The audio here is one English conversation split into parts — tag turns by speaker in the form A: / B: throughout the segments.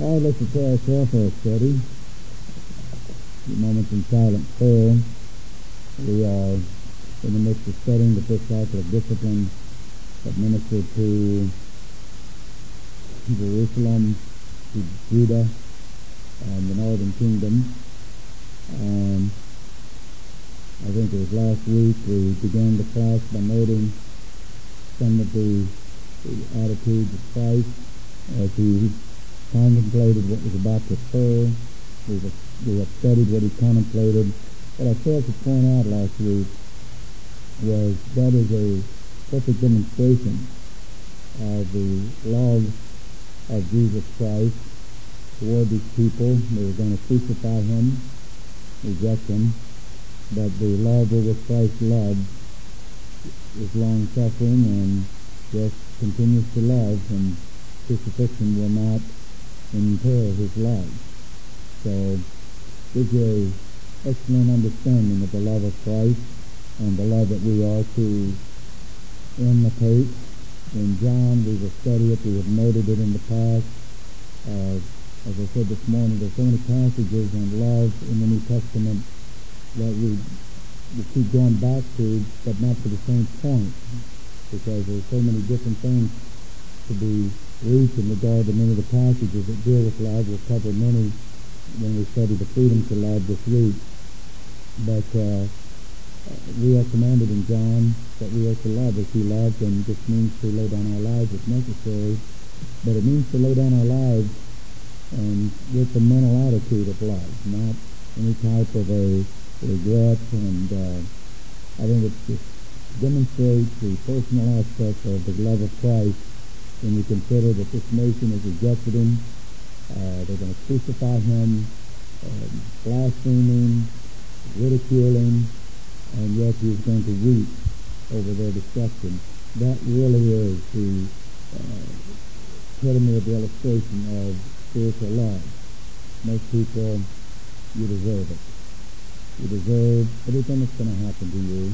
A: All right, let's prepare ourselves for a study. A few moments in silent prayer. We are in the midst of studying the fifth cycle of discipline that ministered to Jerusalem, to Judah, and the northern kingdom. I think it was last week we began the class by noting some of the attitudes of Christ as he contemplated what was about to occur. We have studied what he contemplated. What I failed to point out last week was that is a perfect demonstration of the love of Jesus Christ toward these people. They were going to crucify him, reject him, but the love with which Christ loved is long-suffering and just continues to love, and crucifixion will not impair his love. So gives you an excellent understanding of the love of Christ and the love that we are to imitate. In John, we will study it. We have noted it in the past. As I said this morning, there's so many passages on love in the New Testament that we keep going back to, but not to the same point, because there's so many different things to be reached in regard to many of the passages that deal with love. We'll cover many when we study the freedom to love this week. But we are commanded in John that we are to love as he loved, and this means to lay down our lives if necessary. But it means to lay down our lives and with the mental attitude of love, not any type of a regret. And I think it just demonstrates the personal aspect of the love of Christ when you consider that this nation has rejected him. They're going to crucify him, blaspheming, ridiculing, and yet he's going to weep over their destruction. That really is the epitome of the illustration of spiritual love. Most people, you deserve it. You deserve everything that's going to happen to you.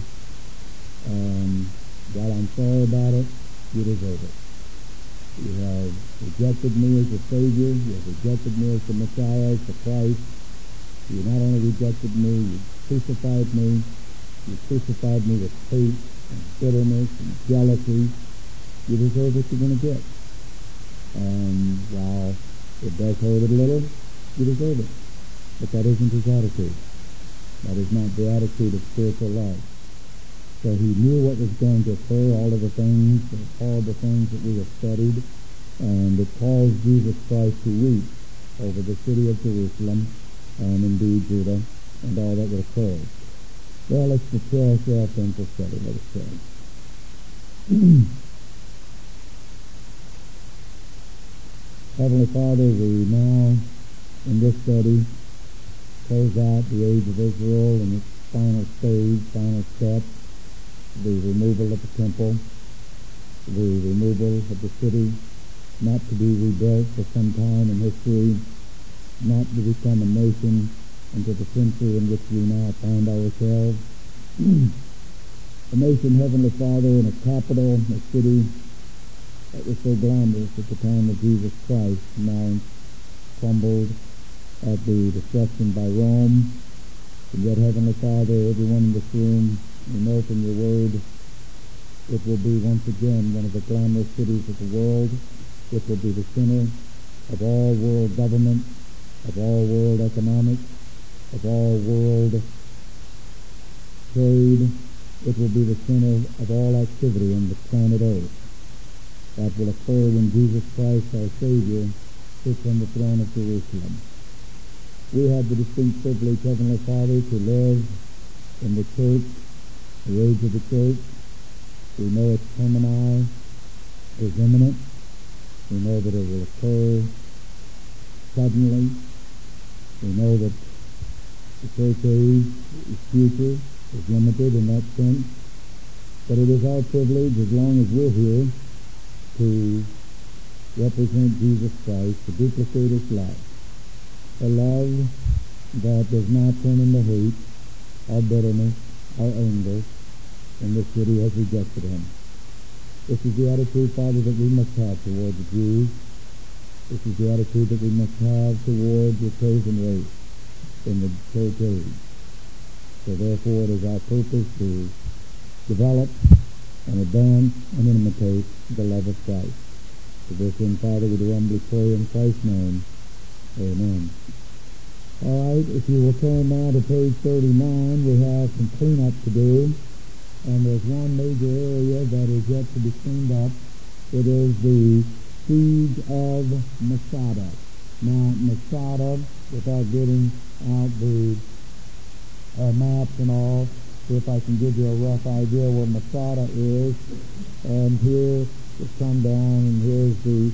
A: While I'm sorry about it, you deserve it. You have rejected me as your Savior. You have rejected me as the Messiah, as the Christ. You not only rejected me, you crucified me. You crucified me with hate and bitterness and jealousy. You deserve what you're going to get. And while it does hurt a little, you deserve it. But that isn't his attitude. That is not the attitude of spiritual love. So he knew what was going to occur, all of the things, all the things that we have studied, and it caused Jesus Christ to weep over the city of Jerusalem, and indeed Judah, and all that would occur. Well, let's prepare ourselves then for study. Let us pray. Heavenly Father, we now, in this study, close out the age of Israel in its final stage, final step, the removal of the temple, the removal of the city, not to be rebuilt for some time in history, not to become a nation until the century in which we now find ourselves. A nation, Heavenly Father, in a capital, a city that was so glamorous at the time of Jesus Christ, now crumbled at the destruction by Rome. And yet, Heavenly Father, everyone in this room, we know from your word, it will be once again one of the glamorous cities of the world. It will be the center of all world government, of all world economics, of all world trade. It will be the center of all activity on the planet Earth. That will occur when Jesus Christ, our Savior, sits on the throne of Jerusalem. We have the distinct privilege, Heavenly Father, to live in the church, the age of the church. We know its termini is imminent. We know that it will occur suddenly. We know that the church age is future, is limited in that sense. But it is our privilege, as long as we're here, to represent Jesus Christ, to duplicate his love. A love that does not turn into hate, or bitterness, or anger, and the city has rejected him. This is the attitude, Father, that we must have toward the Jews, This is the attitude that we must have toward the chosen race in the church age. So therefore it is our purpose to develop and advance and imitate the love of Christ. To this end, Father, we do humbly pray in Christ's name. Amen. All right, if you will turn now to page 39, we have some cleanup to do. And there's one major area that is yet to be cleaned up. It is the siege of Masada. Now, Masada, without getting out the maps and all, see if I can give you a rough idea where Masada is. And here it's come down, and here's the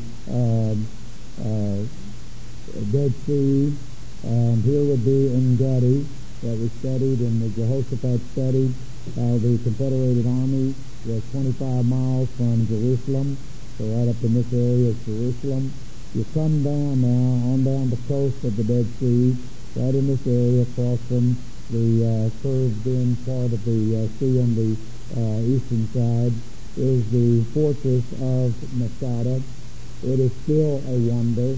A: Dead Sea. And here would be En-Gedi that we studied, and the Jehoshaphat studied how the Confederated Army was 25 miles from Jerusalem. So right up in this area is Jerusalem. You come down now, on down the coast of the Dead Sea, right in this area across from the curved-in part of the sea on the eastern side, is the fortress of Masada. It is still a wonder.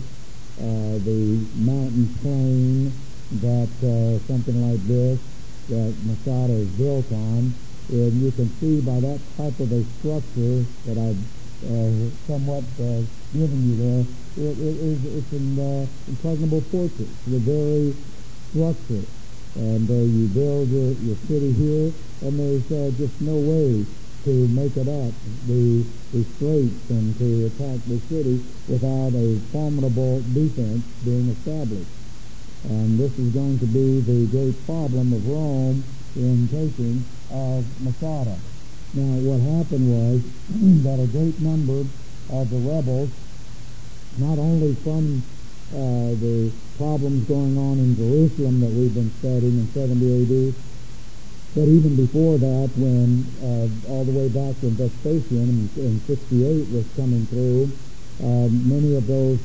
A: The mountain plain that something like this that Masada is built on, and you can see by that type of a structure that I've somewhat given you there, it's an impregnable fortress, the very structure. And you build your city here, and there's just no way to make it up the straits and to attack the city without a formidable defense being established. And this is going to be the great problem of Rome in taking of Masada. Now, what happened was that a great number of the rebels, not only from the problems going on in Jerusalem that we've been studying in 70 A.D., but even before that, when all the way back when Vespasian in 68 was coming through, many of those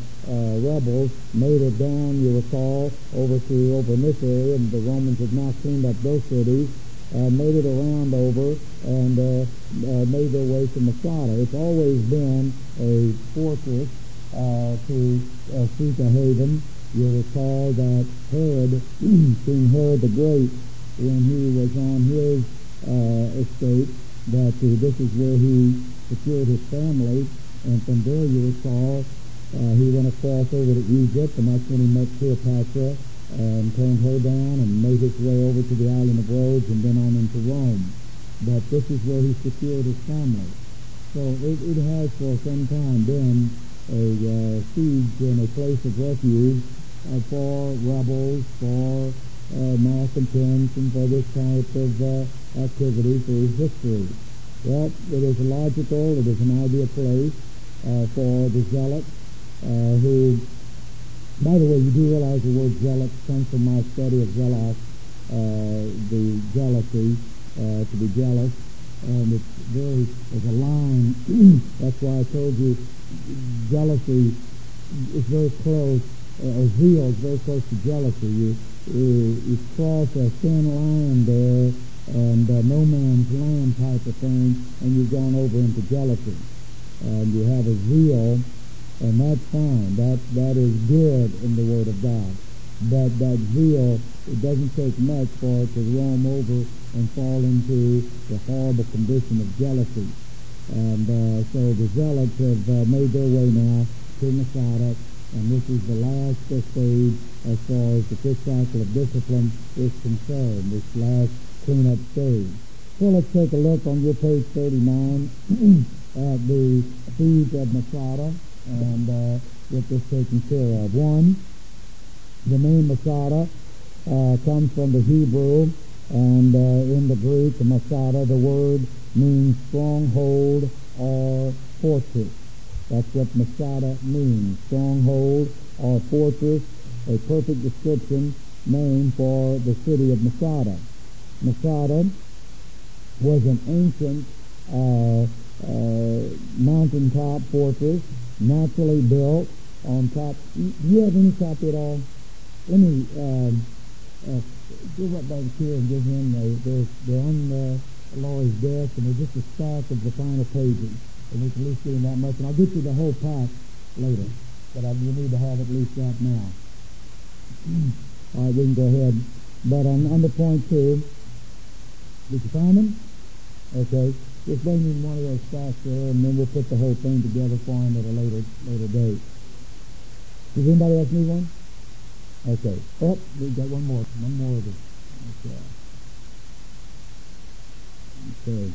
A: rebels made it down, you recall, over in this area, and the Romans have now cleaned up those cities, made it around over, and made their way to Masada. It's always been a fortress to seek a haven. You recall that Herod, King Herod the Great, when he was on his estate, that this is where he secured his family, and from there you recall he went across over to Egypt, and that's when he met Cleopatra and turned her down and made his way over to the island of Rhodes and then on into Rome. But this is where he secured his family. So it has for some time been a siege and a place of refuge for rebels, for malcontents, and for this type of activity through history. Well, it is logical, it is an ideal place for the zealots who, by the way, you do realize the word zealot comes from my study of zealous, the jealousy, to be jealous, and there's a line, that's why I told you jealousy is very close, or zeal is very close to jealousy. You cross a thin line there, and no man's land type of thing, and you've gone over into jealousy. And you have a zeal, and that's fine. That is good in the Word of God. But that zeal, it doesn't take much for it to roam over and fall into the horrible condition of jealousy. And so the zealots have made their way now to Masada, and this is the last stage as far as the fifth cycle of discipline is concerned, this last cleanup stage. So let's take a look on your page 39 at the siege of Masada and get this taken care of. One, the name Masada comes from the Hebrew, and in the Greek, Masada, the word means stronghold or fortress. That's what Masada means, stronghold or fortress, a perfect description name for the city of Masada. Masada was an ancient mountaintop fortress, naturally built on top. Do you have any copy at all? Let me give up back here and give him they're on Laurie's desk, and they're just a stack of the final pages. And we can at least get in that much, and I'll get you the whole pack later. but you need to have at least that now. All right, we can go ahead. But under point 2, did you find them? Okay. Just bring in one of those stacks there, and then we'll put the whole thing together for him at a later date. Does anybody else need one? Okay. Oh, we've got one more of it. Okay.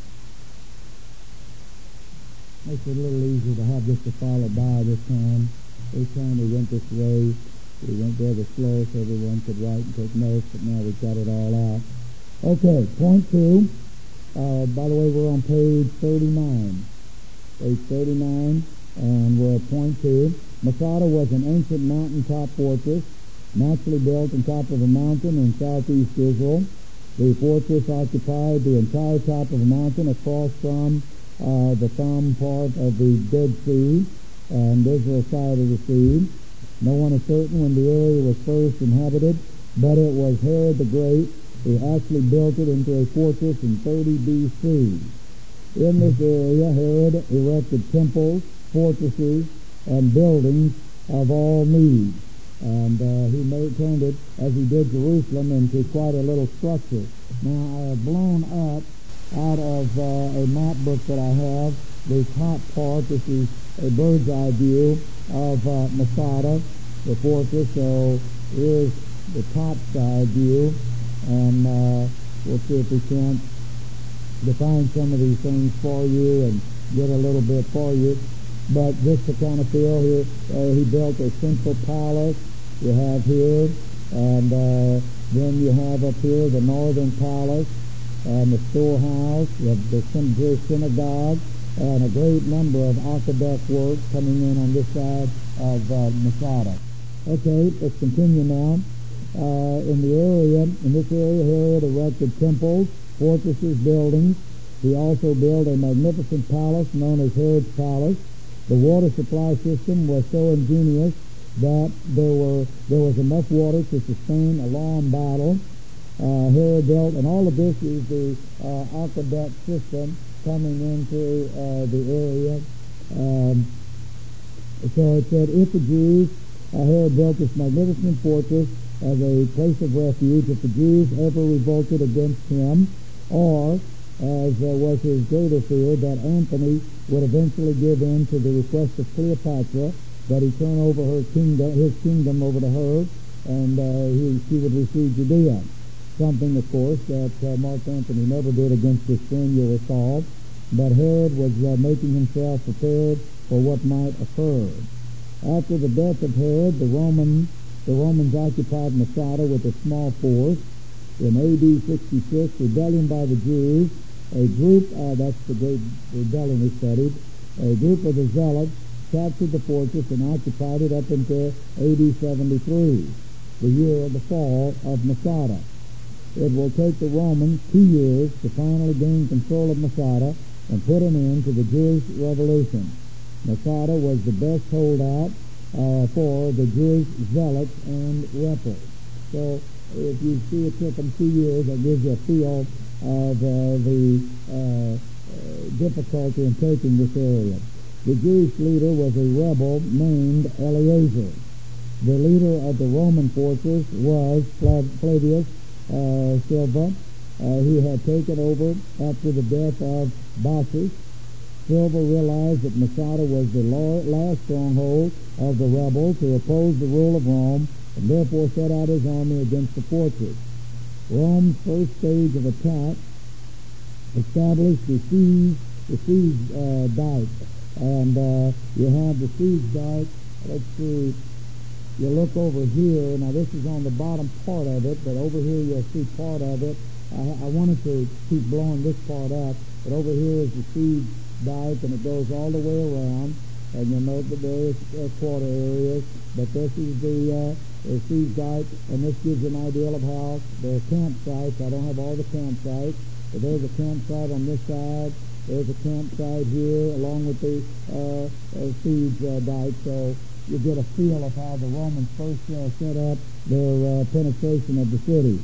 A: Makes it a little easier to have this to follow by this time. This time we went this way. We went rather slow so everyone could write and take notes, but now we've got it all out. Okay, point 2. By the way, we're on page 39. Page 39, and we're at point 2. Masada was an ancient mountaintop fortress, naturally built on top of a mountain in southeast Israel. The fortress occupied the entire top of a mountain across from the thumb part of the Dead Sea and Israel's side of the sea. No one is certain when the area was first inhabited, but it was Herod the Great who actually built it into a fortress in 30 B.C. In this area, Herod erected temples, fortresses, and buildings of all needs. And he turned it, as he did Jerusalem, into quite a little structure. Now, I have blown up out of a map book that I have the top part. This is a bird's eye view of Masada, the fortress. So here's the top side view, and we'll see if we can't define some of these things for you and get a little bit for you. But just to kind of feel here, he built a central palace you have here, and then you have up here the northern palace and the storehouse. You have the Jewish synagogue and a great number of aqueduct works coming in on this side of Masada. Okay, let's continue now. In this area, Herod erected temples, fortresses, buildings. He also built a magnificent palace known as Herod's Palace. The water supply system was so ingenious that there was enough water to sustain a long battle. Herod built, and all of this is the aqueduct system coming into the area. So it said, if the Jews, Herod built this magnificent fortress as a place of refuge if the Jews ever revolted against him, or, as was his greater fear, that Antony would eventually give in to the request of Cleopatra, that he turn over his kingdom over to her, and she would receive Judea. Something, of course, that Mark Antony never did against his friend, you'll recall. But Herod was making himself prepared for what might occur. After the death of Herod, the Romans occupied Masada with a small force. In A.D. 66, rebellion by the Jews, a group, that's the great rebellion we studied, a group of the Zealots captured the fortress and occupied it up until A.D. 73, the year of the fall of Masada. It will take the Romans 2 years to finally gain control of Masada and put an end to the Jewish revolution. Masada was the best holdout for the Jewish zealots and rebels. So if you see it took them 2 years, that gives you a feel of the difficulty in taking this area. The Jewish leader was a rebel named Eleazar. The leader of the Roman forces was Flavius Silva. He had taken over after the death of Bacchus. Silva realized that Masada was the last stronghold of the rebels who opposed the rule of Rome, and therefore set out his army against the fortress. Rome's first stage of attack established the siege dike, and you have the siege dike. Let's see. You look over here. Now this is on the bottom part of it, but over here you'll see part of it. I wanted to keep blowing this part up, but over here is the siege dike, and it goes all the way around, and you'll note the various quarter areas. But this is the siege dike, and this gives you an idea of how there are campsites. I don't have all the campsites, but there's a campsite on this side. There's a campsite here along with the siege dike. So you get a feel of how the Romans first set up their penetration of the city.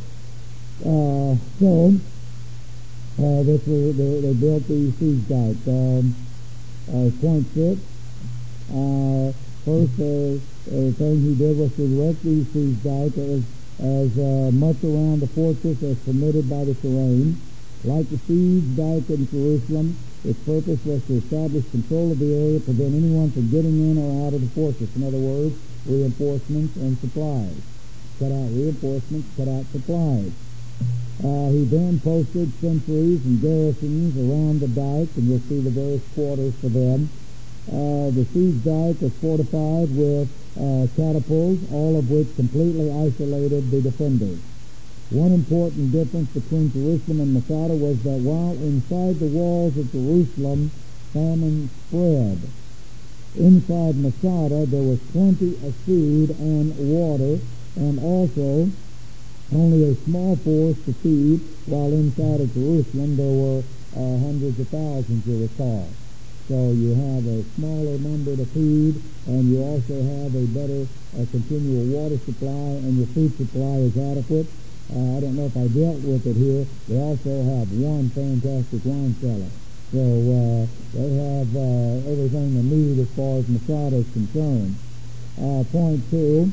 A: They built the siege dike. Point 6. First thing he did was to erect the siege dike as much around the fortress as permitted by the terrain. Like the siege dike in Jerusalem, its purpose was to establish control of the area, prevent anyone from getting in or out of the fortress. In other words, reinforcements and supplies. Cut out reinforcements, cut out supplies. He then posted sentries and garrisons around the dike, and you'll see the various quarters for them. The siege dike was fortified with catapults, all of which completely isolated the defenders. One important difference between Jerusalem and Masada was that while inside the walls of Jerusalem famine spread, inside Masada there was plenty of food and water, and also only a small force to feed, while inside of Jerusalem there were hundreds of thousands, you recall. So you have a smaller number to feed, and you also have a better continual water supply, and your food supply is adequate. I don't know if I dealt with it here. They also have one fantastic wine cellar. So they have everything they need as far as Masada is concerned. Subpoint 2,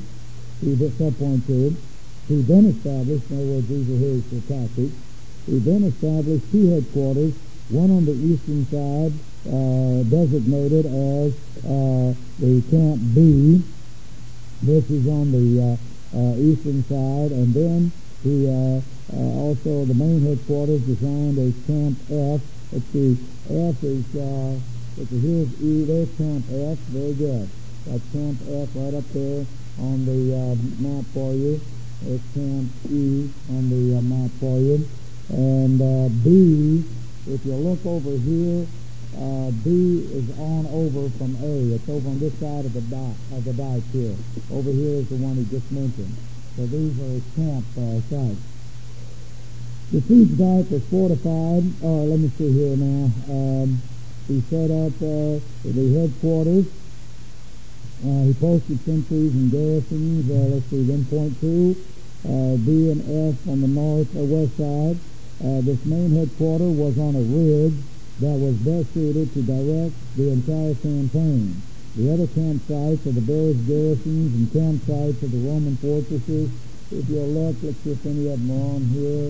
A: he then established, in other words, these are his tactics, he then established two headquarters, one on the eastern side, designated as the Camp B. This is on the eastern side, and then he also, the main headquarters designed as Camp F. Let's see, F is, here's E, there's Camp F, very good. That's Camp F right up there on the map for you. There's Camp E on the map for you. And B, if you look over here, B is on over from A. It's over on this side of the dike here. Over here is the one he just mentioned. So these are his camp sites. The siege dike was fortified. Let me see here now. He set up the headquarters. He posted sentries and garrisons. Let's see, then point 2, B and F on the north or west side. This main headquarters was on a ridge that was best suited to direct the entire campaign. The other campsites are the various garrisons and campsites of the Roman fortresses. If you'll look, let's see if any of them are on here.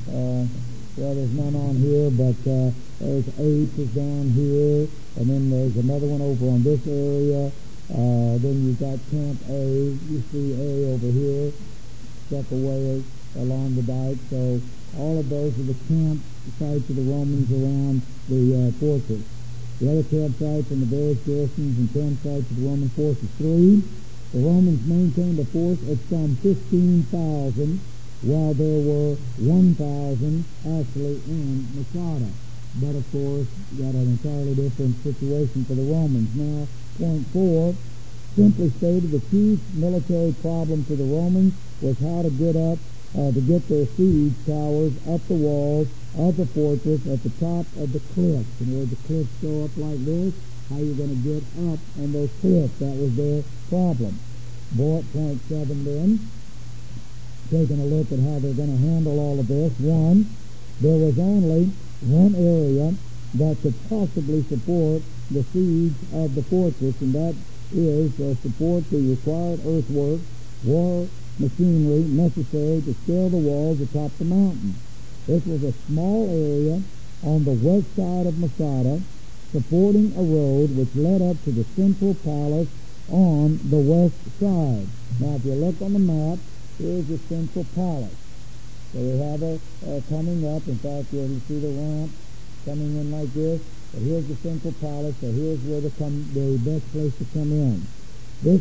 A: Well, there's none on here, but there's H is down here, and then there's another one over on this area. Then you've got Camp A. You see A over here, stuck away along the dike. So all of those are the camp sites of the Romans around the fortress. The other campsites and the various garrisons and campsites of the Roman forces. 3, the Romans maintained a force of some 15,000, while there were 1,000 actually in Masada. But of course, you got an entirely different situation for the Romans. Now, point 4, simply stated, the chief military problem for the Romans was how to get their siege towers up the walls of the fortress at the top of the cliffs. And where the cliffs go up like this, how you're going to get up on those cliffs. That was their problem. Point 7 then, taking a look at how they're going to handle all of this. 1, there was only one area that could possibly support the siege of the fortress, and that is support the required earthwork, war machinery necessary to scale the walls atop the mountain. This was a small area on the west side of Masada, supporting a road which led up to the central palace on the west side. Now, if you look on the map, here's the central palace. So we have it coming up. In fact, you'll see the ramp coming in like this. But here's the central palace. So here's where the best place to come in. This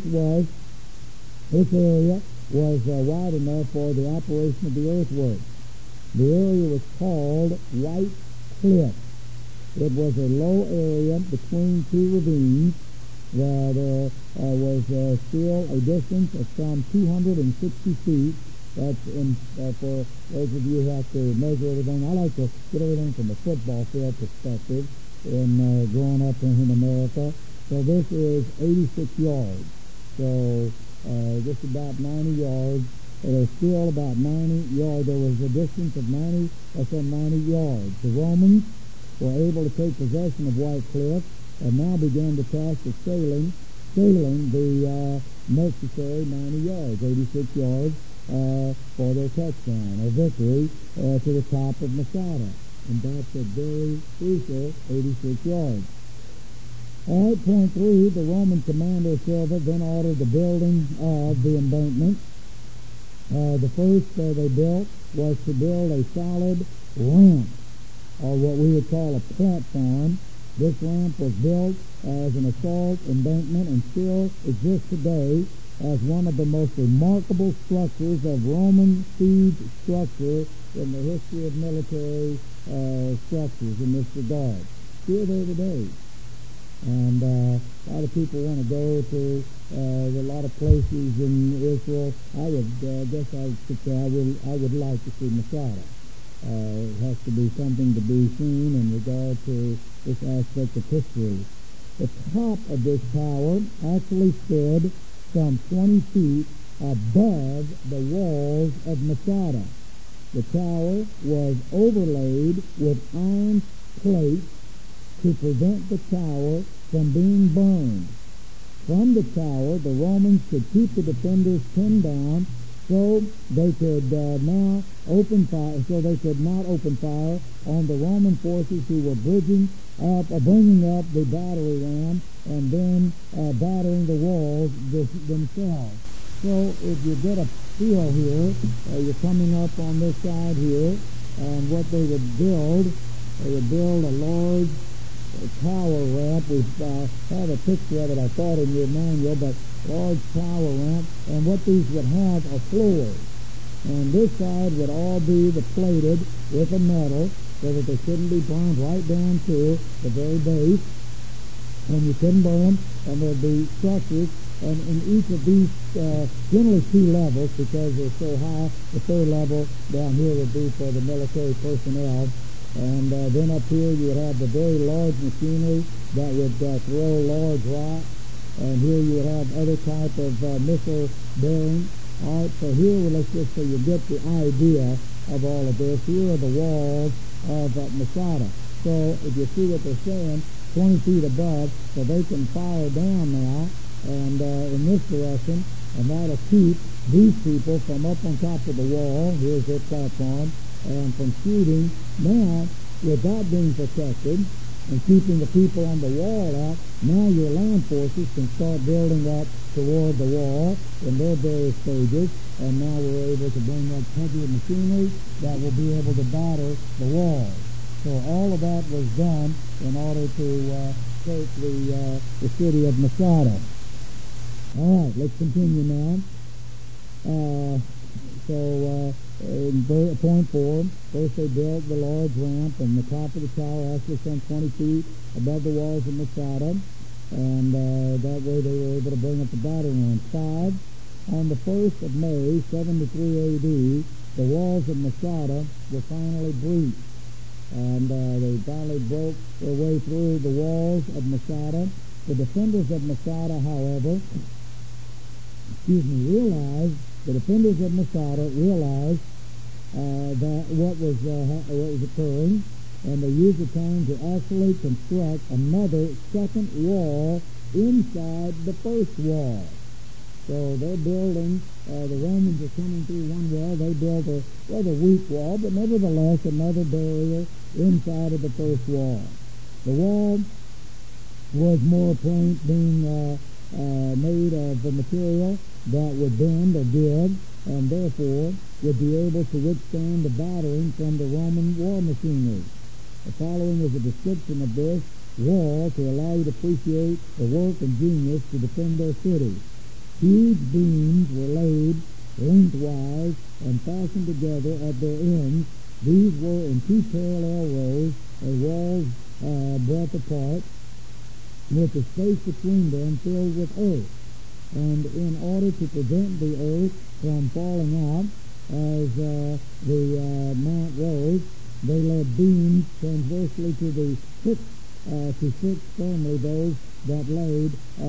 A: area was wide enough for the operation of the earthwork. The area was called White Cliff. It was a low area between two ravines that was still a distance of some 260 feet. That's for those of you who have to measure everything. I like to get everything from a football field perspective in growing up in America. So this is 86 yards. So just about 90 yards. There's still about 90 yards. There was a distance of 90 yards. The Romans were able to take possession of White Cliff and now began the task of scaling scaling the necessary 90 yards, 86 yards for their touchdown or victory to the top of Masada. And that's a very crucial 86 yards. All right, point 3, the Roman commander Silva then ordered the building of the embankment. The first they built was to build a solid ramp, or what we would call a platform. This ramp was built as an assault embankment and still exists today as one of the most remarkable structures of Roman siege structure in the history of military structures in this regard. Still there today. And a lot of people want to go to a lot of places in Israel. I would like to see Masada. It has to be something to be seen in regard to this aspect of history. The top of this tower actually stood some 20 feet above the walls of Masada. The tower was overlaid with iron plates to prevent the tower from being burned. From the tower, the Romans could keep the defenders pinned down so they could not open fire on the Roman forces who were bringing up the battery ram and then battering the walls themselves. So if you get a feel here, you're coming up on this side here, and what they would build a large tower ramp. We have a picture of it, I thought, in your manual, but large tower ramp, and what these would have are floors. And this side would all be plated with a metal so that they couldn't be burned right down to the very base, and you couldn't burn them, and there'd be structures, and in each of these, generally 2 levels, because they're so high. The 3rd level down here would be for the military personnel. And then up here you would have the very large machinery that would throw large rocks. And here you would have other type of missile bearing. All right, so here, let's just so you get the idea of all of this. Here are the walls of Masada. So if you see what they're saying, 20 feet above, so they can fire down now and in this direction, and that'll keep these people from up on top of the wall. Here's their platform. And from shooting. Now, without being protected and keeping the people on the wall out, now your land forces can start building up toward the wall in their various stages, and now we're able to bring up heavier machinery that will be able to batter the walls. So all of that was done in order to take the city of Masada. All right, let's continue now. In point 4, first they built the large ramp, and the top of the tower actually some 20 feet above the walls of Masada, and that way they were able to bring up the battering ram. 5, on the 1st of May, 73 A.D., the walls of Masada were finally breached, and they finally broke their way through the walls of Masada. The defenders of Masada, however, the defenders of Masada realized that what was occurring, and they used the time to actually construct another second wall inside the first wall. So they're building, the Romans are coming through one wall, they build a rather weak wall, but nevertheless another barrier inside of the first wall. The wall was more being made of the material that would bend or give, and therefore would be able to withstand the battering from the Roman war machinery. The following is a description of this wall to allow you to appreciate the work and genius to defend their city. Huge beams were laid lengthwise and fastened together at their ends. These were in 2 parallel rows, walls breadth apart, with the space between them filled with earth. And in order to prevent the earth from falling out as the mount rose, they led beams transversely to the fix firmly those that laid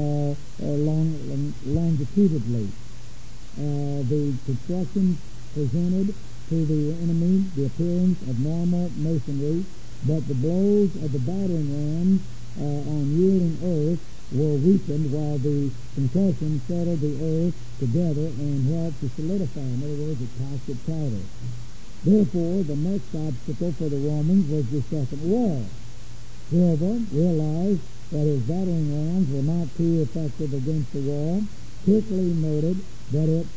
A: longitudinally. The construction presented to the enemy the appearance of normal masonry, but the blows of the battering rams on yielding earth were weakened while the concussion settled the earth together and helped to solidify. In other words, it packed it tighter. Therefore, the next obstacle for the Romans was the second wall. Silva realized that his battering rams were not too effective against the wall, quickly noted that it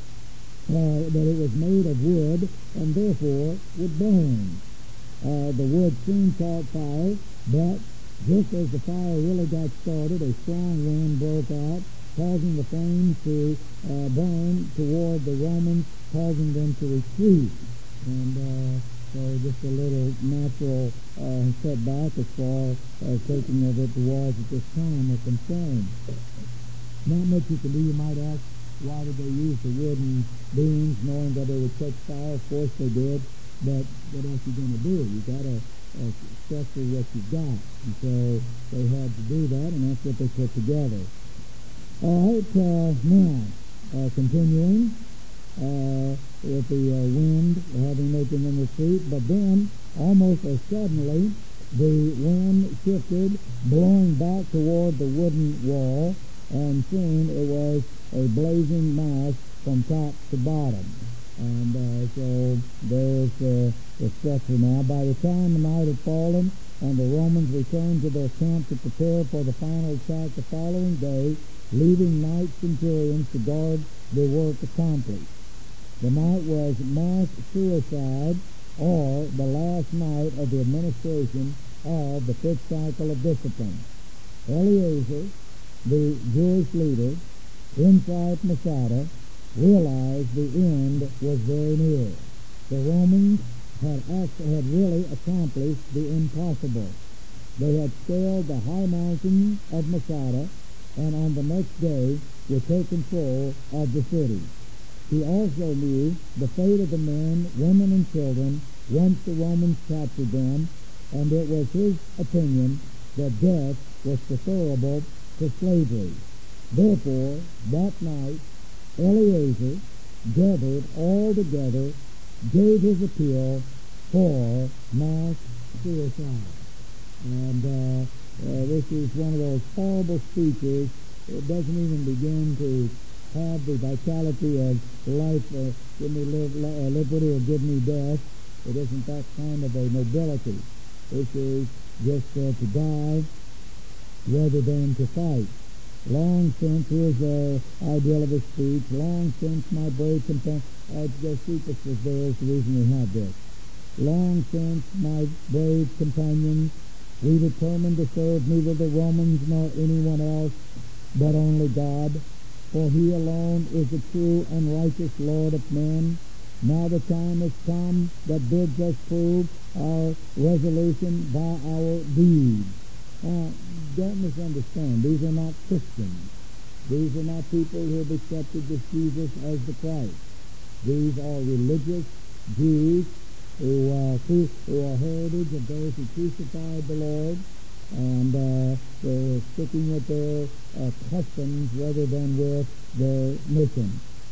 A: was made of wood and therefore would burn. The wood soon caught fire, but just as the fire really got started, a strong wind broke out, causing the flames to burn toward the Romans, causing them to retreat. And so just a little natural setback as far as taking over the walls at this time are concerned. Not much you can do. You might ask, why did they use the wooden beams, knowing that they would catch fire? Of course they did, but what else are you going to do? You got to structure what you've got, and so they had to do that, and that's what they put together. All right, now continuing with the wind having making them retreat, but then almost as suddenly the wind shifted, blowing back toward the wooden wall, and soon it was a blazing mass from top to bottom. And so there's the structure now. By the time the night had fallen and the Romans returned to their camp to prepare for the final attack the following day, leaving night centurions to guard the work accomplished. The night was mass suicide, or the last night of the administration of the fifth cycle of discipline. Eleazar, the Jewish leader, inside Masada, realized the end was very near. The Romans had really accomplished the impossible. They had scaled the high mountain of Masada, and on the next day would take control of the city. He also knew the fate of the men, women, and children once the Romans captured them, and it was his opinion that death was preferable to slavery. Therefore, that night, Eleazar gathered all together, gave his appeal for mass suicide. And this is one of those horrible speeches. It doesn't even begin to have the vitality of life, give me liberty or give me death. It isn't that kind of a nobility. This is just to die rather than to fight. Long since, here's the ideal of his speech, long since my brave companion, Josephus was there is the reason we have this. Long since my brave companions, we determined to serve neither the Romans nor anyone else, but only God, for he alone is the true and righteous Lord of men. Now the time has come that bids us prove our resolution by our deeds. Don't misunderstand. These are not Christians. These are not people who have accepted this Jesus as the Christ. These are religious Jews who are heritage of those who crucified the Lord, and they're sticking with their customs rather than with their mission.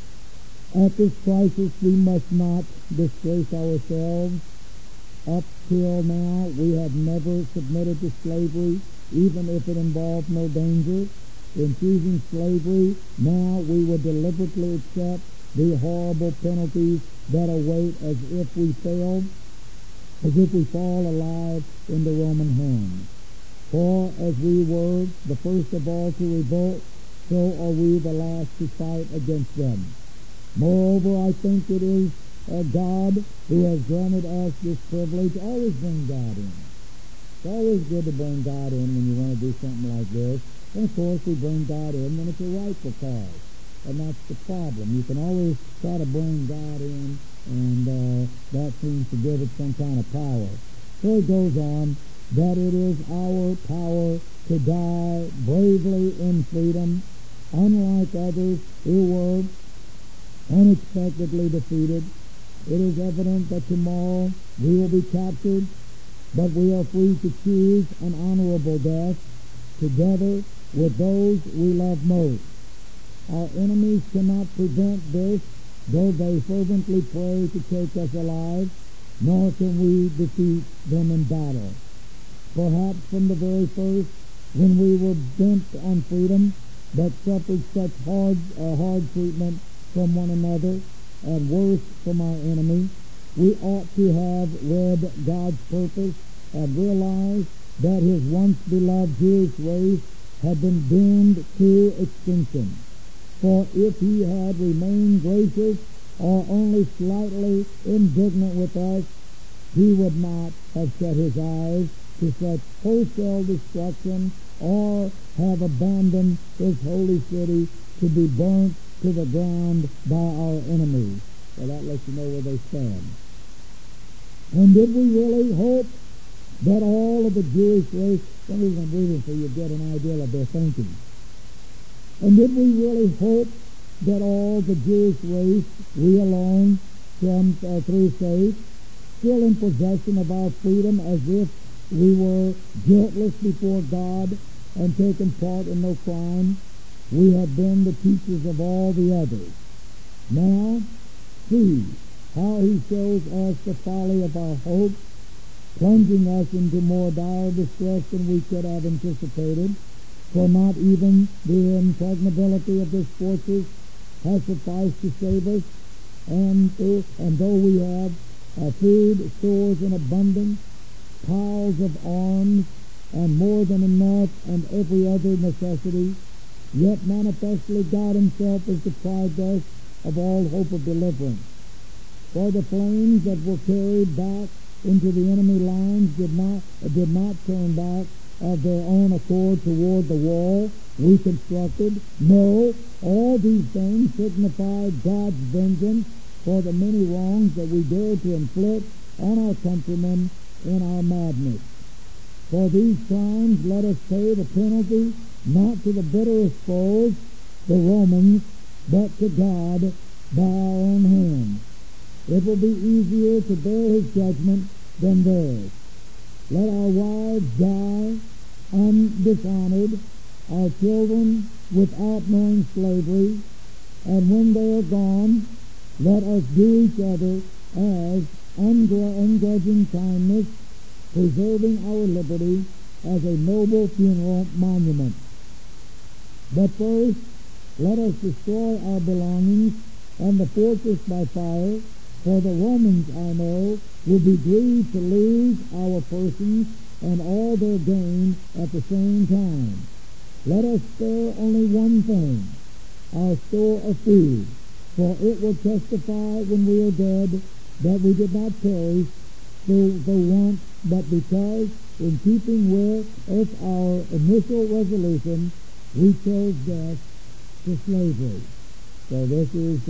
A: At this crisis, we must not disgrace ourselves. Up till now, we have never submitted to slavery, even if it involved no danger. In choosing slavery, now we will deliberately accept the horrible penalties that await as if we fall alive in the Roman hands. For as we were the first of all to revolt, so are we the last to fight against them. Moreover, I think it is God who has granted us this privilege. Always bring God in. It's always good to bring God in when you want to do something like this. And of course, we bring God in when it's a rightful cause. And that's the problem. You can always try to bring God in, and that seems to give it some kind of power. So it goes on, that it is our power to die bravely in freedom, unlike others who were unexpectedly defeated. It is evident that tomorrow we will be captured, but we are free to choose an honorable death together with those we love most. Our enemies cannot prevent this, though they fervently pray to take us alive, nor can we defeat them in battle. Perhaps from the very first, when we were bent on freedom, but suffered such hard treatment from one another, and worse from our enemy. We ought to have read God's purpose and realized that his once beloved Jewish race had been doomed to extinction. For if he had remained gracious or only slightly indignant with us, he would not have shut his eyes to such wholesale destruction or have abandoned his holy city to be burnt to the ground by our enemies. Well, that lets you know where they stand. And did we really hope that all of the Jewish race, some reason I'm reading so you get an idea of their thinking. And did we really hope that all the Jewish race, we alone, through faith, still in possession of our freedom as if we were guiltless before God and taken part in no crime? We have been the teachers of all the others. Now, see how he shows us the folly of our hopes, plunging us into more dire distress than we could have anticipated, for not even the impregnability of this fortress has sufficed to save us, and though we have food, stores in abundance, piles of arms, and more than enough, and every other necessity, yet manifestly God himself has deprived us of all hope of deliverance. For the flames that were carried back into the enemy lines did not turn back of their own accord toward the wall we constructed. No, all these things signified God's vengeance for the many wrongs that we dared to inflict on our countrymen in our madness. For these crimes let us pay the penalty not to the bitterest foes, the Romans, but to God by our own hands. It will be easier to bear his judgment than theirs. Let our wives die undishonored, our children without knowing slavery, and when they are gone, let us do each other as ungrudging kindness, preserving our liberty as a noble funeral monument. But first, let us destroy our belongings and the fortress by fire, for the Romans, I know, will be grieved to lose our persons and all their gain at the same time. Let us spare only one thing, our store of food, for it will testify when we are dead that we did not perish through the want, but because, in keeping with our initial resolution, we chose death to slavery. So this is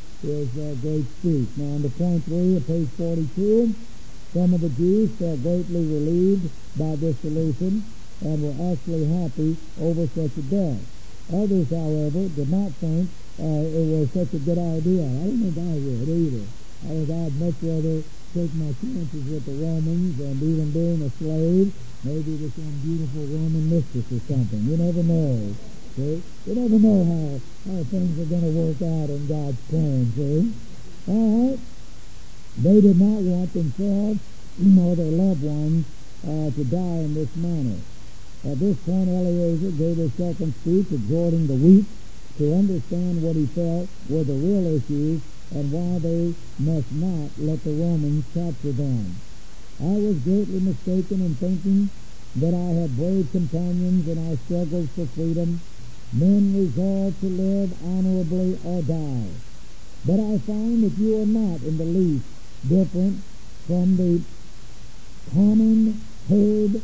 A: a great speech. Now, on to point 3 of page 42, some of the Jews felt greatly relieved by this solution and were actually happy over such a death. Others, however, did not think it was such a good idea. I don't think I would either. I think I'd much rather take my chances with the Romans and even being a slave, maybe to some beautiful Roman mistress or something. You never know. See? You never know how things are going to work out in God's plan, see? All right. They did not want themselves or their loved ones to die in this manner. At this point, Eleazar gave his second speech, exhorting the weak to understand what he felt were the real issues and why they must not let the Romans capture them. I was greatly mistaken in thinking that I had brave companions in our struggles for freedom, men resolved to live honorably or die. But I find that you are not in the least different from the common herd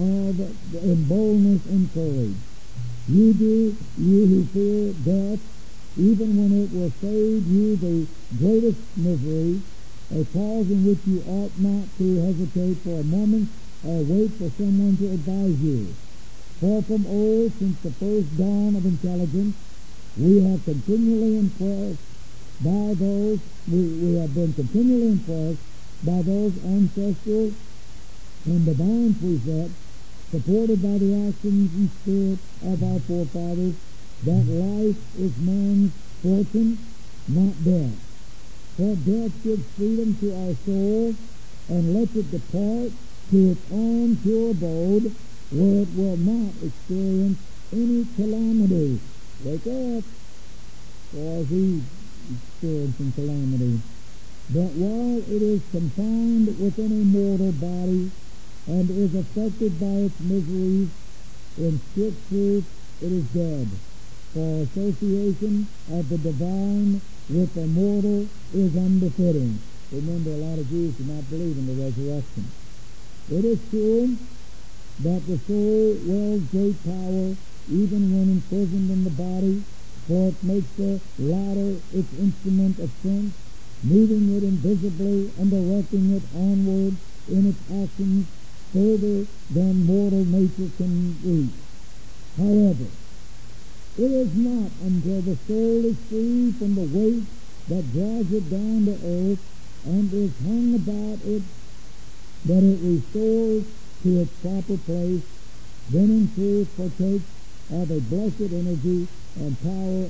A: in boldness and courage. You who fear death, even when it will save you the greatest misery, a cause in which you ought not to hesitate for a moment or wait for someone to advise you. For from old, since the first dawn of intelligence, we have continually impressed by those, we have been continually impressed by those ancestral and divine precepts, supported by the actions and spirit of our forefathers, that life is man's fortune, not death. For death gives freedom to our soul and lets it depart to its own pure abode, where it will not experience any calamity. Wake up, for he experiencing calamity. But while it is confined within a mortal body and is affected by its miseries, in strict truth it is dead. For association of the divine with the mortal is unbefitting. Remember, a lot of Jews do not believe in the resurrection. It is true that the soul wields great power even when imprisoned in the body, for it makes the latter its instrument of strength, moving it invisibly and directing it onward in its actions further than mortal nature can reach. However, it is not until the soul is free from the weight that draws it down to earth and is hung about it that it restores to its proper place, then in truth partakes of a blessed energy and power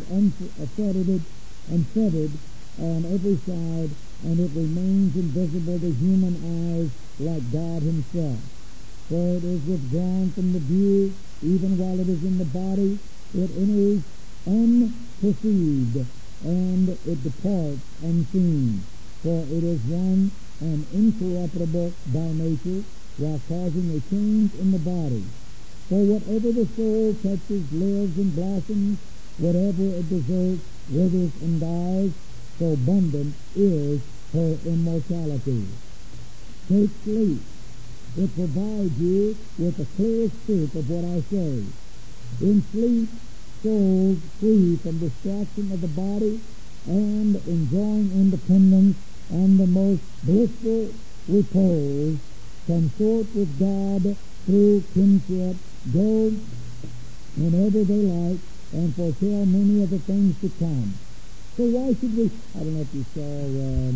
A: unfettered on every side, and it remains invisible to human eyes like God himself. For it is withdrawn from the view even while it is in the body. It enters unperceived, and it departs unseen. For it is one and incorruptible by nature, while causing a change in the body. For whatever the soul touches lives and blossoms, whatever it deserts withers and dies, so abundant is her immortality. Take sleep. It provides you with the clearest proof of what I say. In sleep, souls free from distraction of the body and enjoying independence and the most blissful repose, consort with God through kinship, go whenever they like, and foretell many of the things to come. So why should we? I don't know if you saw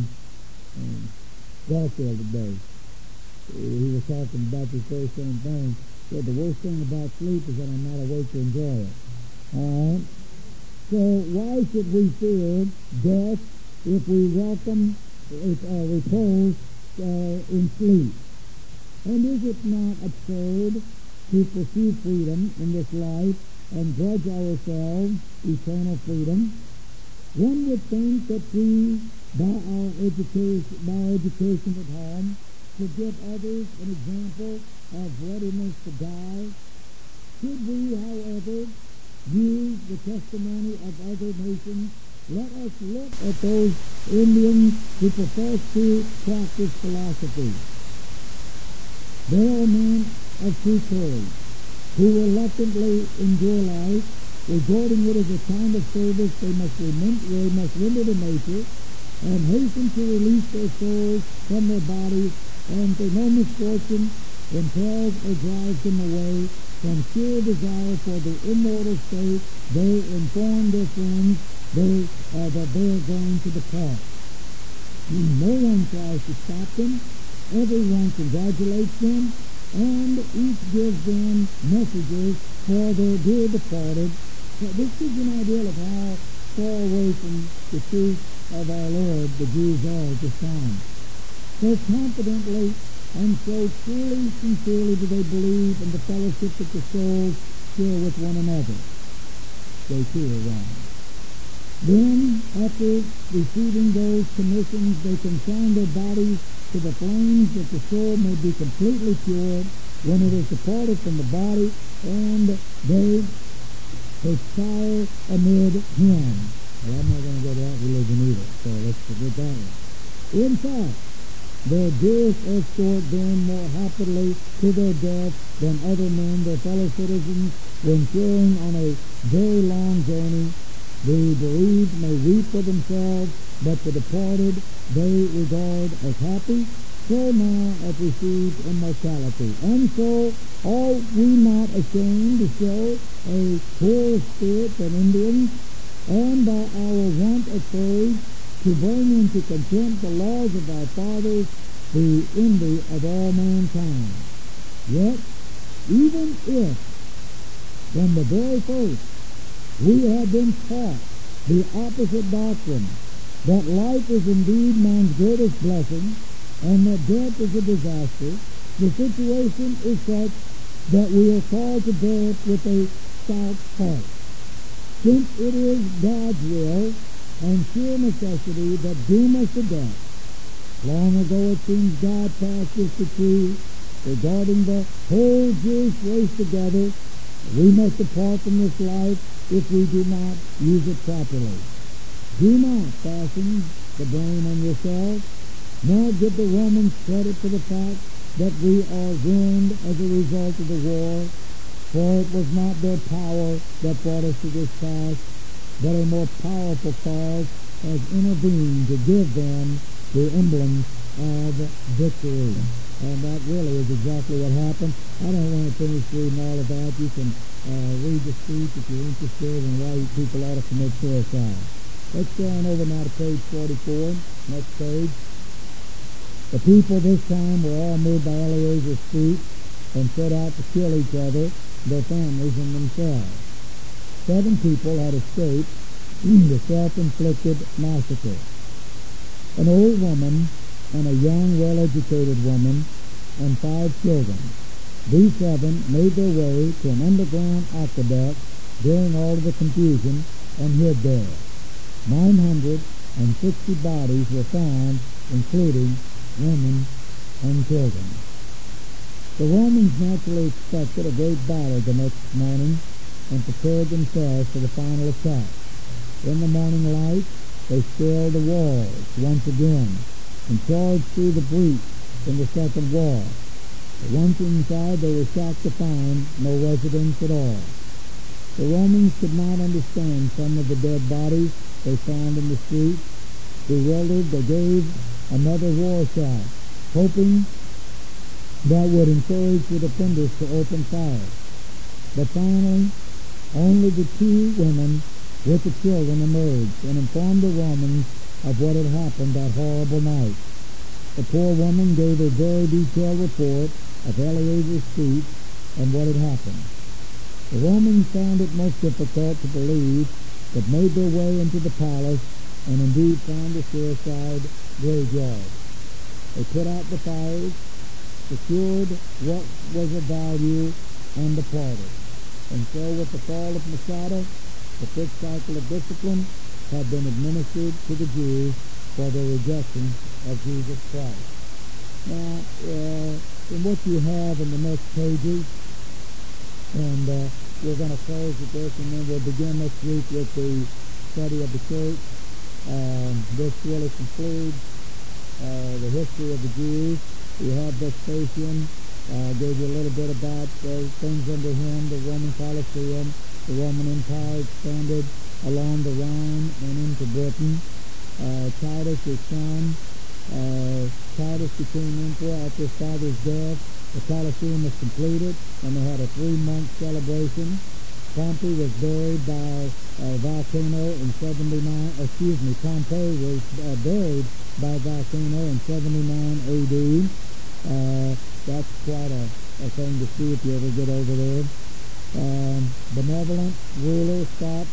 A: Garfield today. He was talking about this very same thing. He said the worst thing about sleep is that I'm not awake to enjoy it. All right. So why should we fear death if we welcome repose in sleep? And is it not absurd to pursue freedom in this life and grudge ourselves eternal freedom? One would think that we, by our education at home, should give others an example of readiness to die. Should we, however, use the testimony of other nations, let us look at those Indians who profess to practice philosophy. They are men of true courage, who reluctantly endure life, regarding it as a kind of service they must render to nature, and hasten to release their souls from their bodies, and for no misfortune impels or drives them away from sheer desire for the immortal state. They inform their friends that they are going to depart. No one tries to stop them. Everyone congratulates them, and each gives them messages for their dear departed. So this gives you an idea of how far away from the truth of our Lord the Jews are at this time. So confidently and so truly, sincerely do they believe in the fellowship that the souls share with one another. They too are wrong. Then, after receiving those commissions, they consign their bodies to the flames that the soul may be completely cured when it is departed from the body, and they expire amid him. Well, I'm not going to go to that religion either, so let's forget that one. In fact, their dearest escort them more happily to their death than other men, their fellow citizens, when sharing on a very long journey. The bereaved may weep for themselves, but the departed they regard as happy, so now have received immortality. And so are we not ashamed to show a poorer spirit than Indians, and by our want of courage to bring into contempt the laws of our fathers, the envy of all mankind? Yet, even if, from the very first, we have been taught the opposite doctrine, that life is indeed man's greatest blessing, and that death is a disaster, the situation is such that we are called to bear it with a stout heart, since it is God's will and sure necessity that doom us to death. Long ago it seems God passed this decree regarding the whole Jewish race together. We must depart from this life if we do not use it properly. Do not fasten the blame on yourself, nor give the Romans credit for the fact that we are ruined as a result of the war, for it was not their power that brought us to this pass, but a more powerful cause has intervened to give them the emblems of victory. And that really is exactly what happened. I don't want to finish reading all of that. You can read the speech if you're interested in why people ought to commit suicide. Let's go on over now to page 44. Next page. The people this time were all moved by Eleazar's speech and set out to kill each other, their families, and themselves. 7 people had escaped the self-inflicted massacre. An old woman and a young, well-educated woman and 5 children. These 7 made their way to an underground aqueduct during all of the confusion and hid there. 960 bodies were found, including women and children. The Romans naturally expected a great battle the next morning and prepared themselves for the final attack. In the morning light, they scaled the walls once again and charged through the breach in the second wall. But once inside, they were shocked to find no residents at all. The Romans could not understand some of the dead bodies they found in the street. Bewildered, they gave another war shout, hoping that would encourage the defenders to open fire. But finally, only the 2 women with the children emerged and informed the Romans of what had happened that horrible night. The poor woman gave a very detailed report of Eleazar's speech and what had happened. The Romans found it most difficult to believe, but made their way into the palace and indeed found the suicide graveyard. They put out the fires, secured what was of value, and departed. And so with the fall of Masada, the 5th cycle of discipline had been administered to the Jews for their rejection of Jesus Christ. Now, in what you have in the next pages, and we're going to close with this, and then we'll begin next week with the study of the church. This really concludes the history of the Jews. We have Vespasian, gave you a little bit about things under him, the Roman Colosseum. The Roman Empire expanded along the Rhine and into Britain. Titus, his son, Titus became emperor after his father's death. The Colosseum was completed, and they had a 3-month celebration. Pompey was buried by Volcano in 79. Pompey was buried by Volcano in 79 A.D. That's quite a thing to see if you ever get over there. Benevolent ruler stopped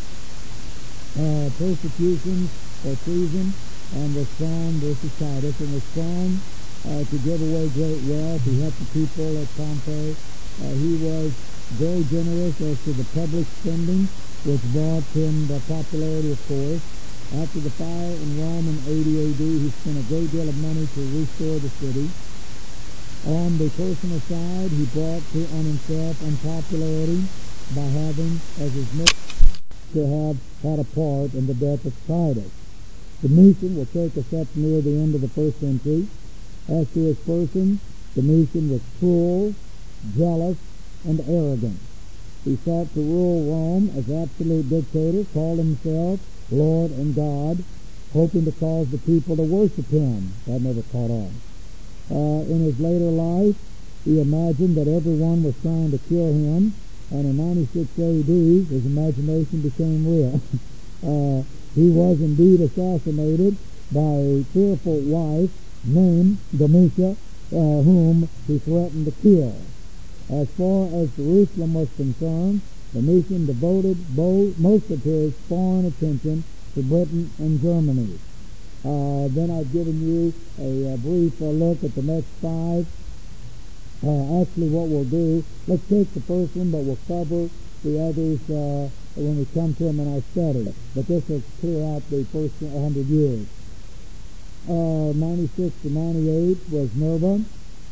A: persecutions for treason and was strong versus Titus, and was strong to give away great wealth. He helped the people at Pompeii. He was very generous as to the public spending, which brought him the popularity, of course. After the fire in Rome in 80 A.D., he spent a great deal of money to restore the city. On the personal side, he brought on himself unpopularity by having, as his mission, to have had a part in the death of Titus. Domitian will take us up near the end of the 1st century. As to his person, Domitian was cruel, jealous, and arrogant. He sought to rule Rome as absolute dictator, called himself Lord and God, hoping to cause the people to worship him. That never caught on. In his later life, he imagined that everyone was trying to kill him, and in 96 A.D., his imagination became real. He was indeed assassinated by a fearful wife named Domitia, whom he threatened to kill. As far as Jerusalem was concerned, Domitian devoted most of his foreign attention to Britain and Germany. Then I've given you a brief look at the next 5 Actually, what we'll do, let's take the first one, but we'll cover the others when we come to them in our study. But this will clear out the first 100 years. 96 to 98 was Nerva.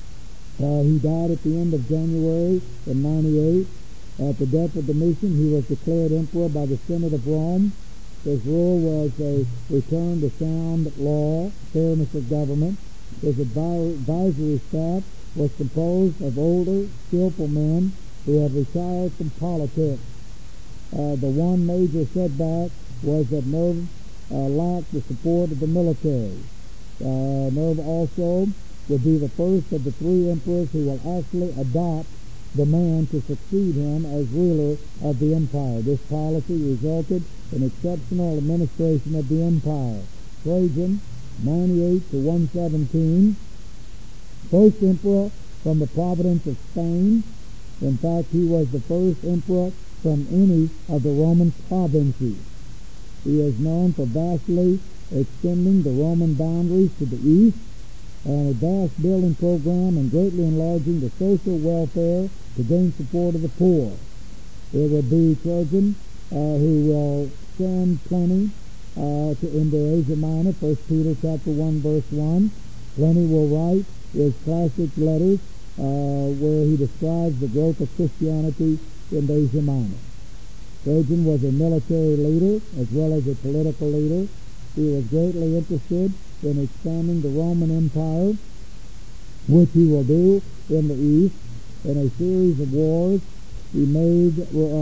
A: He died at the end of January in 98. At the death of Domitian, he was declared emperor by the Senate of Rome. His rule was a return to sound law, fairness of government. His advisory staff was composed of older, skillful men who had retired from politics. The one major setback was that Nerva lacked the support of the military. Nerva also would be the first of the three emperors who will actually adopt the man to succeed him as ruler of the empire. This policy resulted in exceptional administration of the empire. Trajan, 98 to 117, first emperor from the province of Spain. In fact, he was the first emperor from any of the Roman provinces. He is known for vastly extending the Roman boundaries to the east, and a vast building program and greatly enlarging the social welfare to gain support of the poor. It will be Trajan who will send Pliny into Asia Minor, 1 Peter chapter 1 verse 1. Pliny will write his classic letters where he describes the growth of Christianity in Asia Minor. Trajan was a military leader as well as a political leader. He was greatly interested in expanding the Roman Empire, which he will do in the east. In a series of wars, he made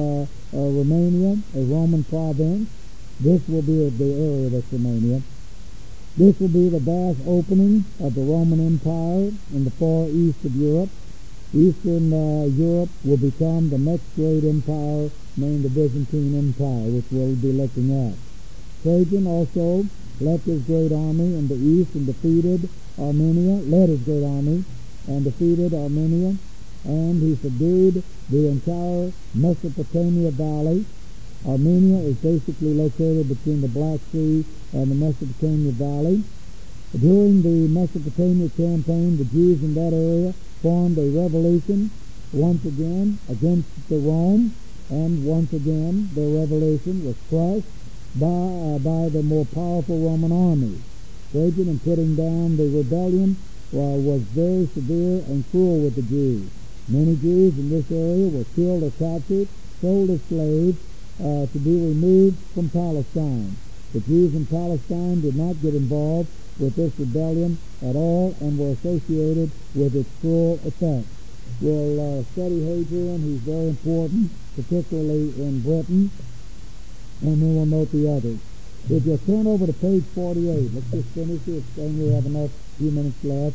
A: Romania a Roman province. This will be the area that's Romania. This will be the vast opening of the Roman Empire in the far east of Europe. Eastern Europe will become the next great empire named the Byzantine Empire, which we'll be looking at. Trajan also left his great army in the east and defeated Armenia, led his great army and defeated Armenia, and he subdued the entire Mesopotamia Valley. Armenia is basically located between the Black Sea and the Mesopotamia Valley. During the Mesopotamia campaign, the Jews in that area formed a revolution once again against the Rome, and once again their revolution was crushed by the more powerful Roman army. Trajan, in putting down the rebellion, was very severe and cruel with the Jews. Many Jews in this area were killed or captured, sold as slaves to be removed from Palestine. The Jews in Palestine did not get involved with this rebellion at all and were associated with its cruel effects. We'll study Hadrian. He's very important, particularly in Britain, and then we'll note the others. If you'll turn over to page 48, let's just finish this, and we have enough few minutes left.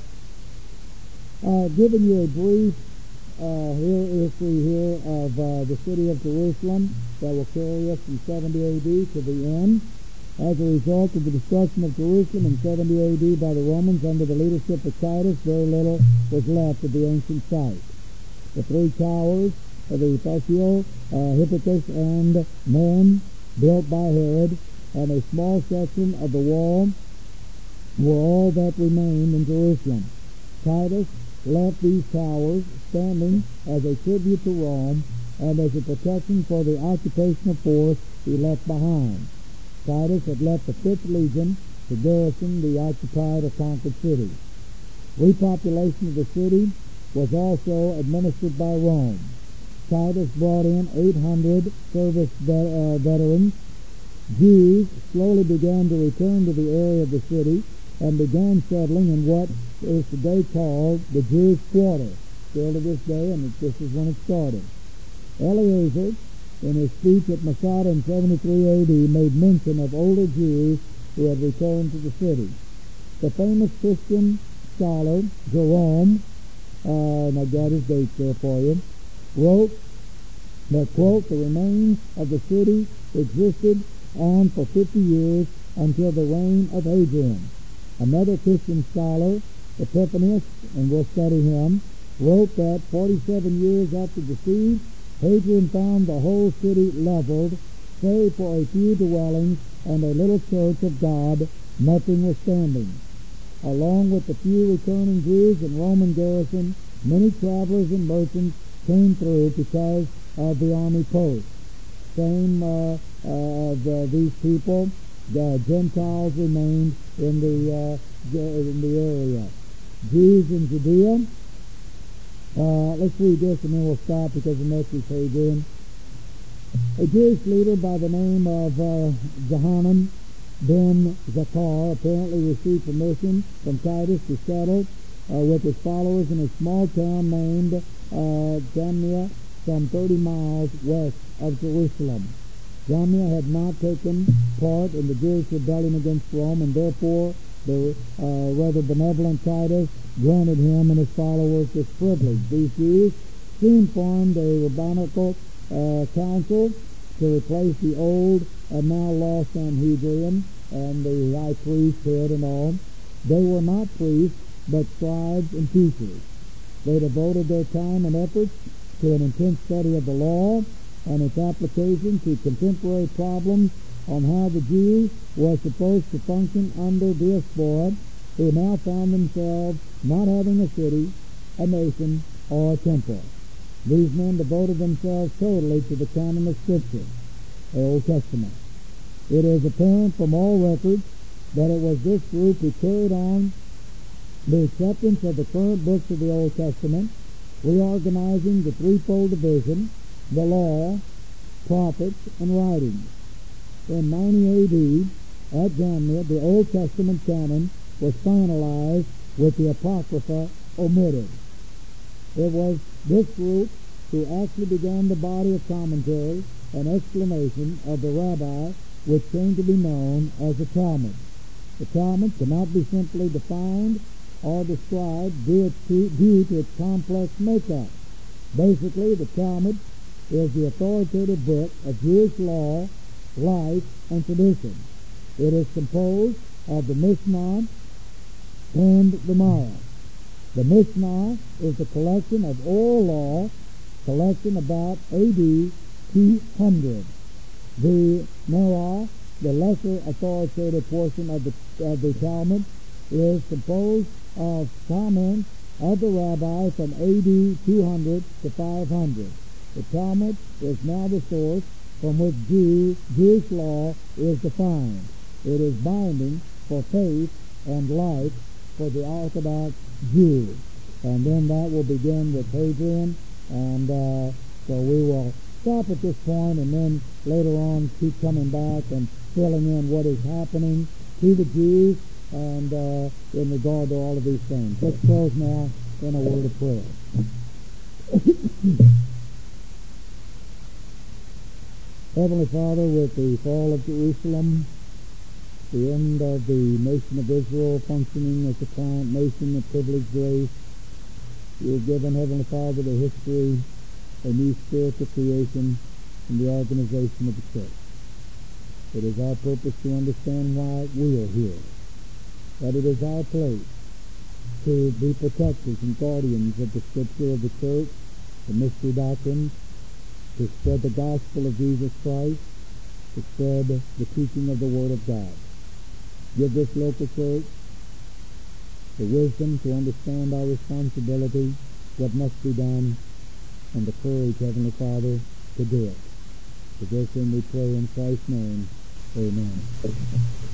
A: Giving you a brief history here of the city of Jerusalem that will carry us from 70 A.D. to the end. As a result of the destruction of Jerusalem in 70 A.D. by the Romans under the leadership of Titus, very little was left of the ancient site. The three towers of the Ephesus, Hippicus, and Meron, built by Herod, and a small section of the wall were all that remained in Jerusalem. Titus left these towers standing as a tribute to Rome and as a protection for the occupational force he left behind. Titus had left the 5th Legion to garrison the occupied or conquered city. Repopulation of the city was also administered by Rome. Titus brought in 800 service veterans. Jews slowly began to return to the area of the city and began settling in what is today called the Jewish Quarter, still to this day, and this is when it started. Eleazar, in his speech at Masada in 73 A.D., made mention of older Jews who had returned to the city. The famous Christian scholar Jerome, and I got his dates there for you, wrote that, quote, the remains of the city existed on for 50 years until the reign of Hadrian. Another Christian scholar, Epiphanius, and we'll study him, wrote that 47 years after the siege, Hadrian found the whole city leveled, save for a few dwellings and a little church of God, nothing was standing. Along with the few returning Jews and Roman garrison, Many travelers and merchants came through because of the army post. Same of these people, the Gentiles remained in the area. Jews in Judea. Let's read this and then we'll stop because the next is Hadrian. A Jewish leader by the name of Johanan ben Zakar apparently received permission from Titus to settle with his followers in a small town named Jamnia, some 30 miles west of Jerusalem. Jamnia had not taken part in the Jewish rebellion against Rome, and therefore the rather benevolent Titus granted him and his followers this privilege. These Jews soon formed a rabbinical council to replace the old and now lost Sanhedrin and the high priesthood and all. They were not priests, but scribes and teachers. They devoted their time and efforts to an intense study of the law and its application to contemporary problems on how the Jews were supposed to function under diaspora, who now found themselves not having a city, a nation, or a temple. These men devoted themselves totally to the canon of Scripture, the Old Testament. It is apparent from all records that it was this group who carried on the acceptance of the current books of the Old Testament, reorganizing the threefold division, the law, prophets, and writings. In 90 A.D., at Jamnia, the Old Testament canon was finalized with the Apocrypha omitted. It was this group who actually began the body of commentary and explanation of the rabbi, which came to be known as the Talmud. The Talmud cannot be simply defined or described due to its complex makeup. Basically, the Talmud is the authoritative book of Jewish law, life, and tradition. It is composed of the Mishnah and the Gemara. The Mishnah is a collection of oral law, collection about A.D. 200. The Gemara, the lesser authoritative portion of the Talmud, is composed of comments of the rabbi from A.D. 200 to 500. The Talmud is now the source from which Jewish law is defined. It is binding for faith and life for the Orthodox Jew. And then that will begin with Hadrian, and so we will stop at this point and then later on keep coming back and filling in what is happening to the Jews and in regard to all of these things. Let's close now in a word of prayer. Heavenly Father, with the fall of Jerusalem, the end of the nation of Israel functioning as a client nation of privileged race, you have given, Heavenly Father, to history a new spiritual creation in the organization of the church. It is our purpose to understand why we are here, that it is our place to be protectors and guardians of the Scripture of the church, the mystery doctrines, to spread the gospel of Jesus Christ, to spread the teaching of the Word of God. Give this local church the wisdom to understand our responsibility, what must be done, and the courage, Heavenly Father, to do it. For this we pray in Christ's name. Amen.